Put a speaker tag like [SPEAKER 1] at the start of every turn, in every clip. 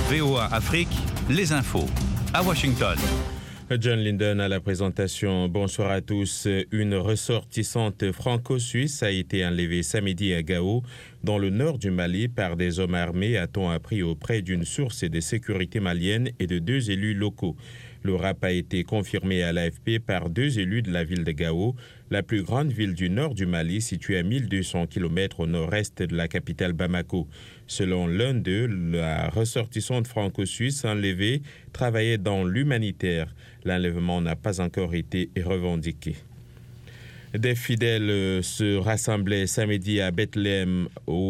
[SPEAKER 1] VOA Afrique, les infos. À Washington.
[SPEAKER 2] John Linden à la présentation. Bonsoir à tous. Une ressortissante franco-suisse a été enlevée samedi à Gao, dans le nord du Mali, par des hommes armés, a-t-on appris auprès d'une source de sécurité malienne et de 2 élus locaux. Le rap a été confirmé à l'AFP par 2 élus de la ville de Gao, la plus grande ville du nord du Mali, située à 1200 km au nord-est de la capitale Bamako. Selon l'un d'eux, la ressortissante franco-suisse enlevée travaillait dans l'humanitaire. L'enlèvement n'a pas encore été revendiqué. Des fidèles se rassemblaient samedi à Bethléem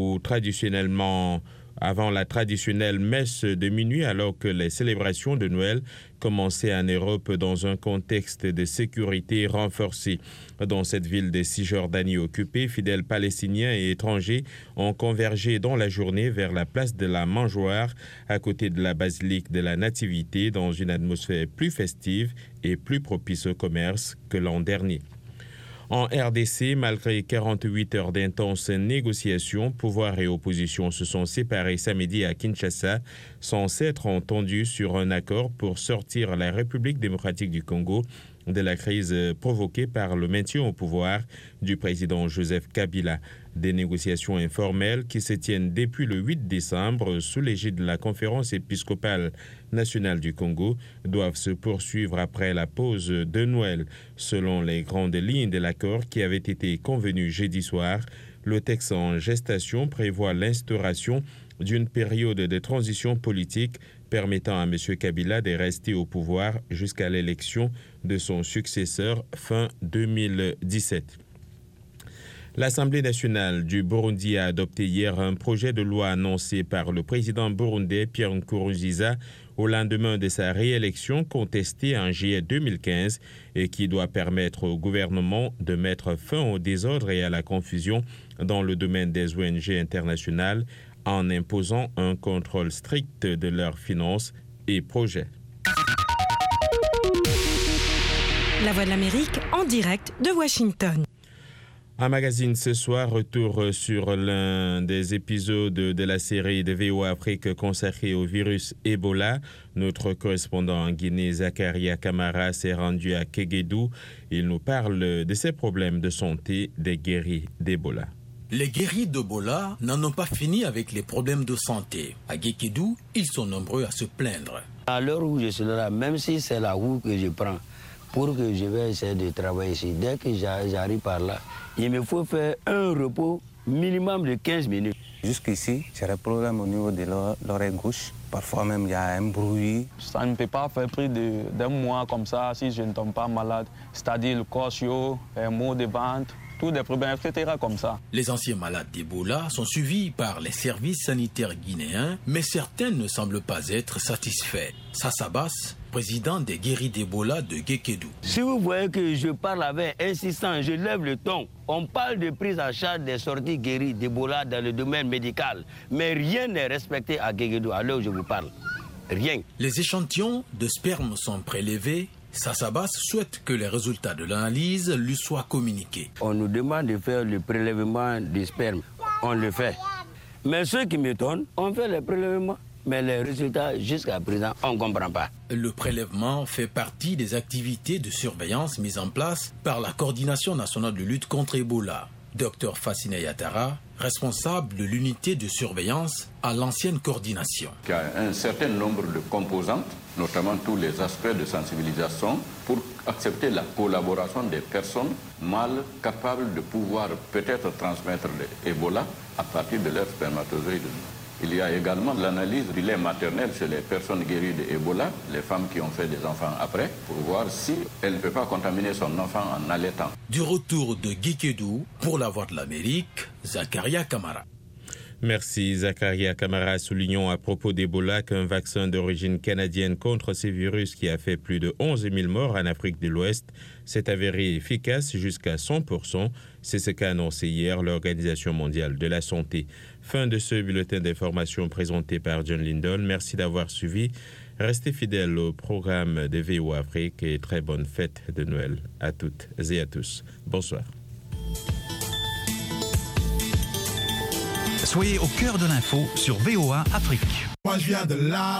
[SPEAKER 2] avant la traditionnelle messe de minuit, alors que les célébrations de Noël commençaient en Europe dans un contexte de sécurité renforcée. Dans cette ville de Cisjordanie occupée, fidèles palestiniens et étrangers ont convergé dans la journée vers la place de la Mangeoire, à côté de la basilique de la Nativité, dans une atmosphère plus festive et plus propice au commerce que l'an dernier. En RDC, malgré 48 heures d'intenses négociations, pouvoir et opposition se sont séparés samedi à Kinshasa, sans s'être entendus sur un accord pour sortir la République démocratique du Congo de la crise provoquée par le maintien au pouvoir du président Joseph Kabila. Des négociations informelles qui se tiennent depuis le 8 décembre sous l'égide de la Conférence épiscopale nationale du Congo doivent se poursuivre après la pause de Noël. Selon les grandes lignes de l'accord qui avait été convenu jeudi soir, le texte en gestation prévoit l'instauration d'une période de transition politique permettant à M. Kabila de rester au pouvoir jusqu'à l'élection de son successeur fin 2017. L'Assemblée nationale du Burundi a adopté hier un projet de loi annoncé par le président burundais Pierre Nkurunziza au lendemain de sa réélection contestée en juillet 2015 et qui doit permettre au gouvernement de mettre fin au désordre et à la confusion dans le domaine des ONG internationales en imposant un contrôle strict de leurs finances et projets.
[SPEAKER 3] La Voix de l'Amérique en direct de Washington.
[SPEAKER 2] Un magazine ce soir, retour sur l'un des épisodes de la série de VOA Afrique consacrée au virus Ebola. Notre correspondant en Guinée, Zakaria Kamara, s'est rendu à Kéguédou. Il nous parle de ses problèmes de santé des guéris d'Ebola.
[SPEAKER 4] Les guéris d'Ebola n'en ont pas fini avec les problèmes de santé. À Kéguédou, ils sont nombreux à se plaindre.
[SPEAKER 5] À l'heure où je suis là, même si c'est la route que je prends, pour que je vais essayer de travailler ici, dès que j'arrive par là, il me faut faire un repos minimum de 15 minutes.
[SPEAKER 6] Jusqu'ici, j'ai des problèmes au niveau de l'oreille gauche. Parfois même, il y a un bruit.
[SPEAKER 7] Ça ne peut pas faire plus d'un mois comme ça si je ne tombe pas malade. C'est-à-dire le corps chaud, un mot de ventre, tous des problèmes, etc. comme ça.
[SPEAKER 4] Les anciens malades d'Ebola sont suivis par les services sanitaires guinéens, mais certains ne semblent pas être satisfaits. Sassa Bass, président des guéris d'Ebola de Kéguédou.
[SPEAKER 5] Si vous voyez que je parle avec insistance, je lève le ton. On parle de prise en charge des sorties guéries d'Ebola dans le domaine médical, mais rien n'est respecté à Kéguédou, à l'heure où je vous parle. Rien.
[SPEAKER 4] Les échantillons de sperme sont prélevés. Sassa Bass souhaite que les résultats de l'analyse lui soient communiqués.
[SPEAKER 5] On nous demande de faire le prélèvement du sperme. On le fait. Mais ce qui m'étonne, on fait le prélèvement, mais les résultats, jusqu'à présent, on ne comprend pas.
[SPEAKER 4] Le prélèvement fait partie des activités de surveillance mises en place par la Coordination nationale de lutte contre Ebola. Dr Fassine Yatara, responsable de l'unité de surveillance à l'ancienne coordination.
[SPEAKER 8] Il y a un certain nombre de composantes, notamment tous les aspects de sensibilisation, pour accepter la collaboration des personnes mâles capables de pouvoir peut-être transmettre l'Ebola à partir de leurs spermatozoïdes. Il y a également l'analyse du lait maternel chez les personnes guéries d'Ebola, les femmes qui ont fait des enfants après, pour voir si elle ne peut pas contaminer son enfant en allaitant.
[SPEAKER 4] Du retour de Kéguédou pour la Voix de l'Amérique, Zakaria Kamara.
[SPEAKER 2] Merci Zakaria Kamara. Soulignons à propos d'Ebola qu'un vaccin d'origine canadienne contre ces virus qui a fait plus de 11 000 morts en Afrique de l'Ouest s'est avéré efficace jusqu'à 100%. C'est ce qu'a annoncé hier l'Organisation mondiale de la santé. Fin de ce bulletin d'information présenté par John Linden. Merci d'avoir suivi. Restez fidèles au programme de VOA Afrique et très bonne fête de Noël à toutes et à tous. Bonsoir.
[SPEAKER 1] Soyez au cœur de l'info sur VOA Afrique.
[SPEAKER 9] Moi je viens de là.